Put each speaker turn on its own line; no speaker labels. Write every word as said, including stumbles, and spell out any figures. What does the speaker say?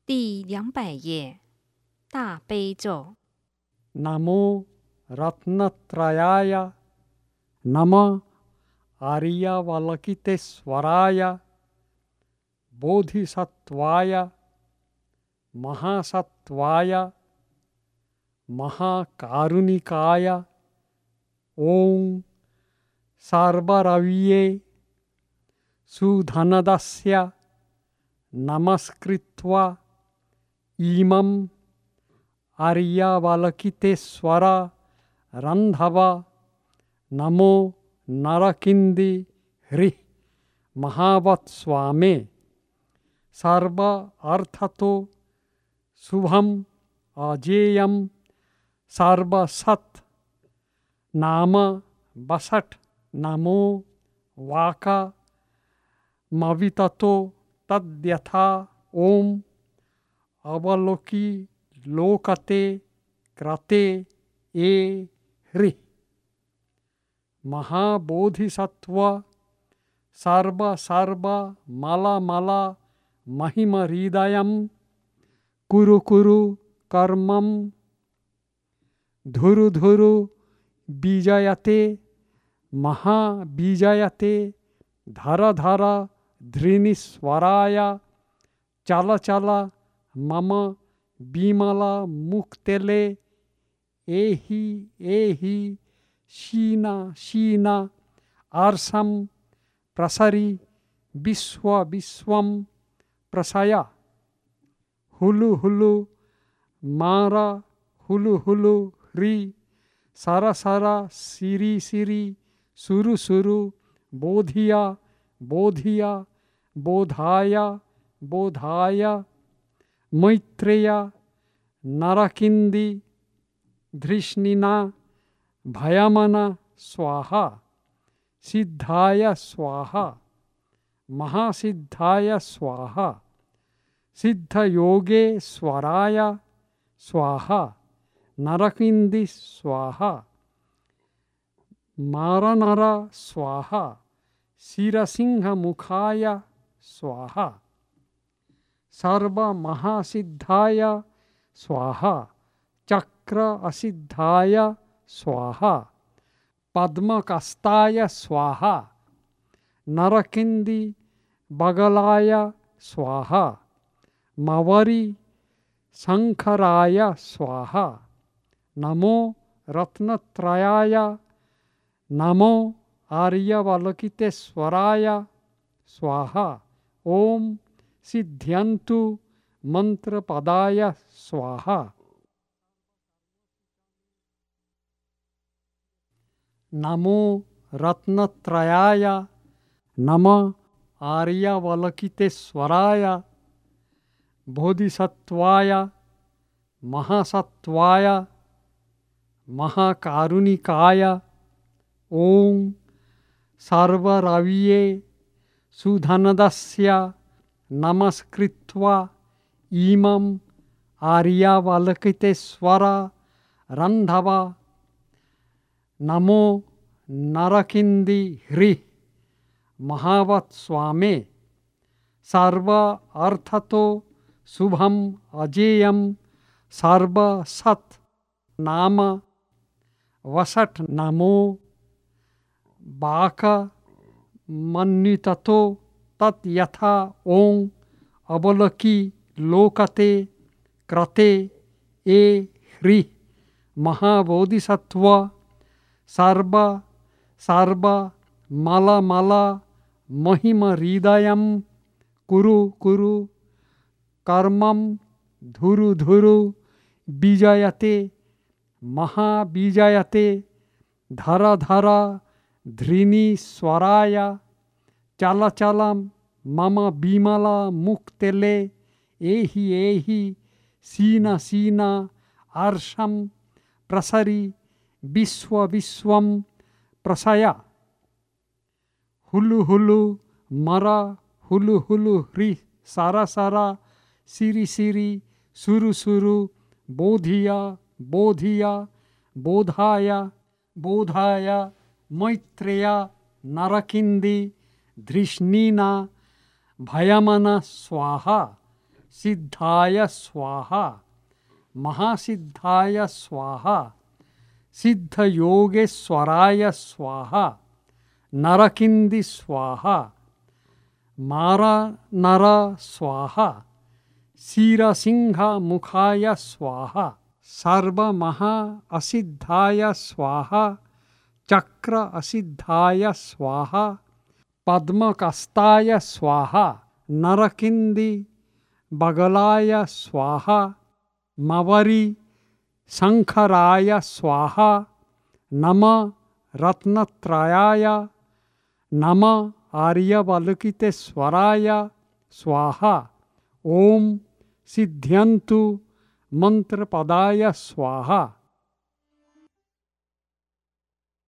第两百页，大悲咒。
नमो रत्नत्रयाय नमः आर्यावलोकितेश्वराय बोधिसत्वाय महासत्वाय महाकारुणिकाय ओं सर्वरविये सुधनदस्य नमस्कृत्वा इमं आर्यावलोकितेश्वर रंधव नमो नरकिंदी हृ महावत्स्वामे सर्व अर्थतो शुभम अजेयम सर्वसत नाम बसठ नमो वाका मविततो तद्यथा ओम अवलोकी लोकते क्रते ए हृ महाबोधिसत्व सर्व सर्व मला मला महिमहृदयं कुरु कुरु कर्मं धुरु धुरु बीजयते महाबीजयते धर धर धृणीस्वराय चल चल मम बीमला मुक्तेले एहि एहि शीना शीना आर्षं प्रसरी विश्व विश्वं प्रसया हुलु हुलु मारा हुलु हुलु ह्री सर सर सिरी सिरी सुरु सुरु बोधिया बोधिया बोधाय बोधाय मैत्रेय नरकिंदी धृष्णिना भयमना स्वाहा सिद्धाय स्वाहा महासिद्धाय स्वाहा सिद्धयोगे स्वराय स्वाहा नरकिंदी स्वाहा मारनर स्वाहा शिरसिंह मुखाय स्वाहा सर्व महासिद्धाय स्वाहा चक्र असिद्धाय स्वाहा पद्मकस्ताय स्वाहा नरकिंदी बगलाय स्वाहा मवरी शंखराय स्वाहा नमो रत्नत्रयाय नमो आर्यावलोकितेश्वराय स्वाहा ओम सिद्ध्यन्तु मंत्रपदाय स्वाहा नमो रत्नत्रयाय नमः आर्यावलोकितेश्वराय बोधिसत्वाय महासत्वाय महाकारुणिकाय ओं सर्वरविये सुधनदस्य नमस्कृत्वा इमं आर्यावलोकितेश्वर रंधव नमो नरकिंदी हृ महावत्स्वामे सर्व अर्थतो शुभम अजेयम सर्वसत नाम वसठ नमो बाक मन्विततो तत् ओं अवलोकी लोकते क्रते ए हृ महाबोधिसत्व सर्व सर्व मला मला महिमहृदयं कुरु कुरु कर्मं धुरु धुरु बीजयते महाबीजयते धर धर धृणीस्वराय चल चल मम बीमला मुक्तेले एहि एहि सीना सीना आर्षं प्रसरी विश्व विश्वं प्रसया हुलु हुलु मरा हुलु हुलु ह्री सारा सारा सिरी सिरी सुरु सुरु बोधिया बोधिया बोधाय बोधाय मैत्रेय नरकिंदी धृष्णीना भयमना स्वाहा सिद्धाय स्वाहा महासिद्धाय स्वाहा सिद्धयोगेश्वराय स्वाहा नरकिंदी स्वाहा मारा नर स्वाहा क्षीरसिंह मुखाय स्वाहा सर्वमहा असिद्धाय स्वाहा चक्र असिद्धाय स्वाहा पद्मकस्ताय स्वाहा नरकिंदी बगलाय स्वाहा मवरी शंखराय स्वाहा नम रत्नत्रयाय नम आर्यवलकितेश्वराय स्वाहा ओम सिद्ध्यन्तु मंत्रपदाय स्वाहा।